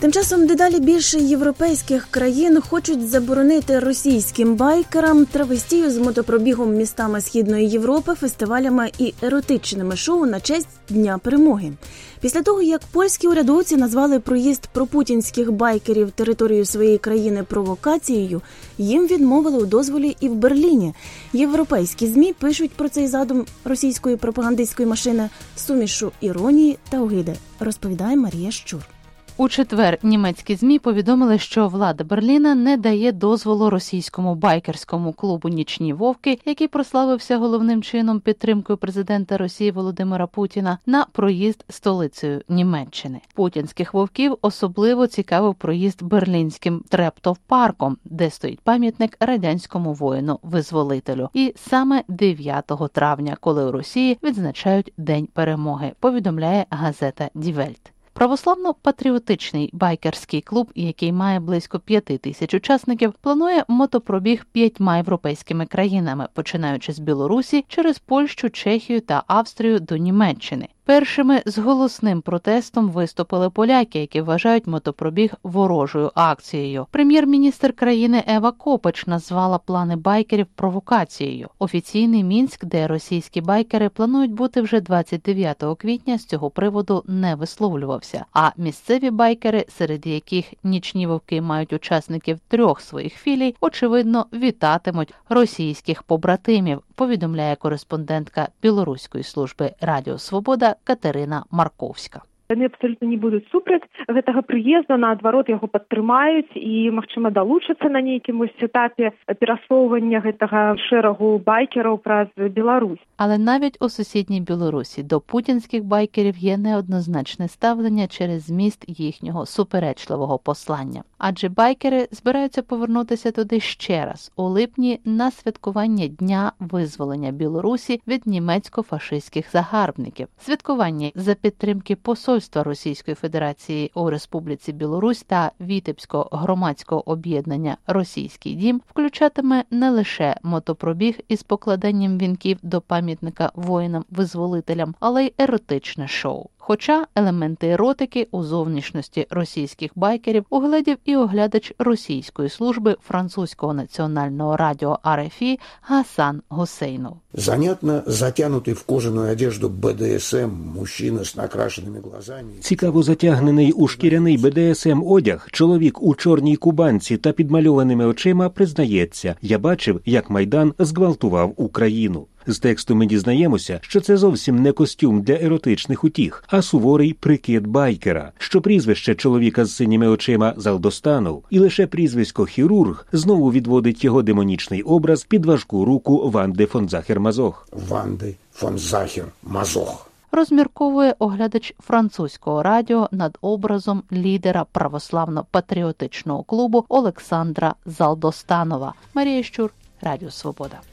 Тим часом дедалі більше європейських країн хочуть заборонити російським байкерам травестію з мотопробігом містами Східної Європи, фестивалями і еротичними шоу на честь Дня Перемоги. Після того, як польські урядовці назвали проїзд пропутінських байкерів територією своєї країни провокацією, їм відмовили у дозволі і в Берліні. Європейські ЗМІ пишуть про цей задум російської пропагандистської машини сумішу іронії та огиди, розповідає Марія Щур. У четвер німецькі ЗМІ повідомили, що влада Берліна не дає дозволу російському байкерському клубу «Нічні вовки», який прославився головним чином підтримкою президента Росії Володимира Путіна, на проїзд столицею Німеччини. Путінських вовків особливо цікавив проїзд берлінським Трептов-парком, де стоїть пам'ятник радянському воїну-визволителю. І саме 9 травня, коли у Росії відзначають День Перемоги, повідомляє газета «Die Welt». Православно-патріотичний байкерський клуб, який має близько 5000 учасників, планує мотопробіг 5 європейськими країнами, починаючи з Білорусі, через Польщу, Чехію та Австрію до Німеччини. Першими з голосним протестом виступили поляки, які вважають мотопробіг ворожою акцією. Прем'єр-міністр країни Ева Копач назвала плани байкерів провокацією. Офіційний Мінськ, де російські байкери планують бути вже 29 квітня, з цього приводу не висловлювався. А місцеві байкери, серед яких нічні вовки мають учасників 3 своїх філій, очевидно, вітатимуть російських побратимів, повідомляє кореспондентка Білоруської служби Радіо Свобода Катерина Марковська. Яны абсолютна не будуць супраць гэтага прыезда, наадварот яго падтрымаюць і, магчыма, далучацца на нейкім этапе перасоўвання гэтага шэрагу байкераў праз Беларусь. Але навіть у сусідній Білорусі до путінських байкерів є неоднозначне ставлення через зміст їхнього суперечливого послання. Адже байкери збираються повернутися туди ще раз, у липні, на святкування Дня визволення Білорусі від німецько-фашистських загарбників. Святкування за підтримки посольства Російської Федерації у Республіці Білорусь та Вітебського громадського об'єднання «Російський дім» включатиме не лише мотопробіг із покладанням вінків до пам'ятника воїнам-визволителям, але й еротичне шоу. Хоча елементи еротики у зовнішності російських байкерів угледів і оглядач російської служби французького національного радіо РФІ Гасан Гусейнов. Занятно затянутий в кожану одежду БДСМ мужчина з накрашеними глазами. Цікаво затягнений у шкіряний БДСМ одяг чоловік у чорній кубанці та підмальованими очима признається: «Я бачив, як Майдан зґвалтував Україну». З тексту ми дізнаємося, що це зовсім не костюм для еротичних утіх, а суворий прикид байкера, що прізвище чоловіка з синіми очима Залдостанов і лише прізвисько «хірург» знову відводить його демонічний образ під важку руку Ванди фон Захер-Мазох. Ванди фон Захер-Мазох. Розмірковує оглядач французького радіо над образом лідера православно-патріотичного клубу Олександра Залдостанова. Марія Щур, Радіо Свобода.